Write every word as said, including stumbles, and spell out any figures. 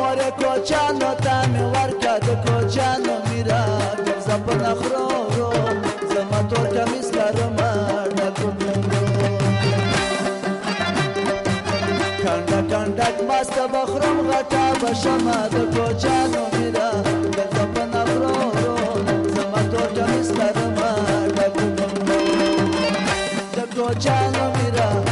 بار کوچانو تامی ورکا د کوچانو میرا گرزا په نخرو رو زما تور کمیس لرما ډکو کنډه کنډک مست بخرم غټا بشما د کوچانو میرا گرزا په نخرو رو زما تور کمیس لرما ډکو د کوچانو میرا